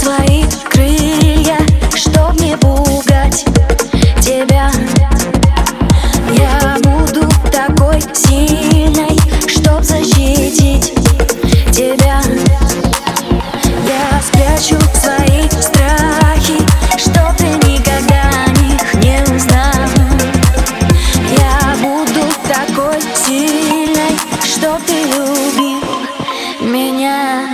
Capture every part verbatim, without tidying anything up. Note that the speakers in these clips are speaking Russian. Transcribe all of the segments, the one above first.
свои крылья, чтоб не пугать тебя. Я буду такой сильной, чтоб защитить тебя. Я спрячу свои страхи, чтоб ты никогда о них не узнал. Я буду такой сильной, чтоб ты любил меня.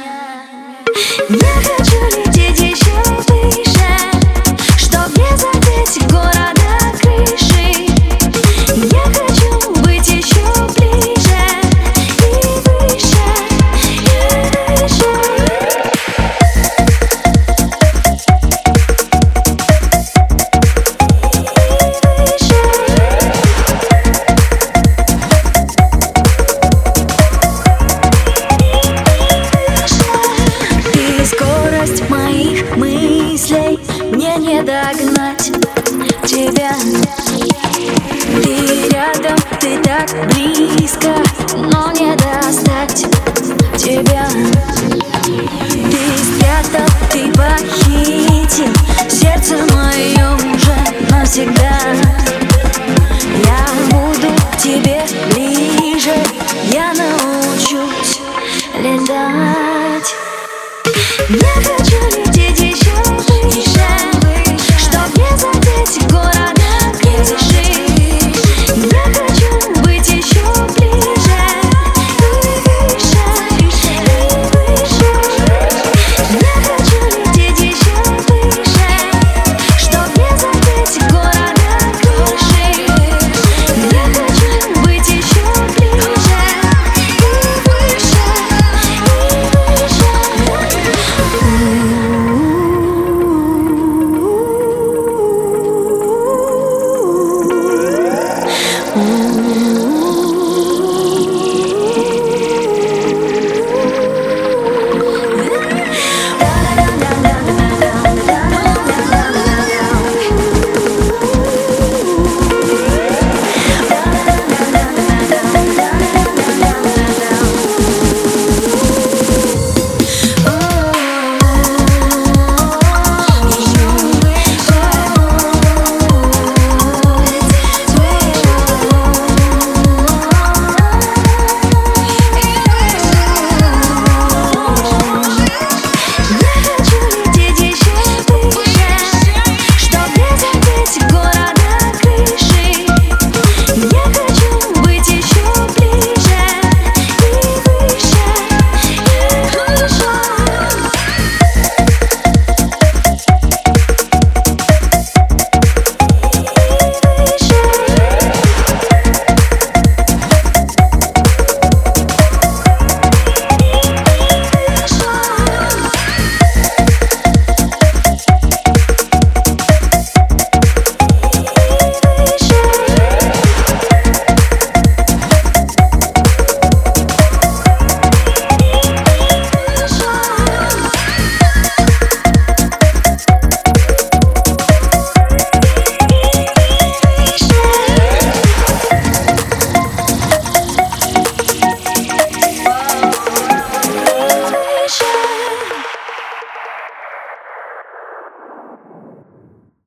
Я хочу лететь еще выше, чтоб не задеть города крыши. Я хочу быть еще ближе и выше, и выше. Скорость моих мыслей мне не догнать тебя. Ты рядом, ты так близко, но не достать тебя. Ты спрятал, ты похитил сердце мое уже навсегда. Я буду к тебе ближе, я научусь летать. Я хочу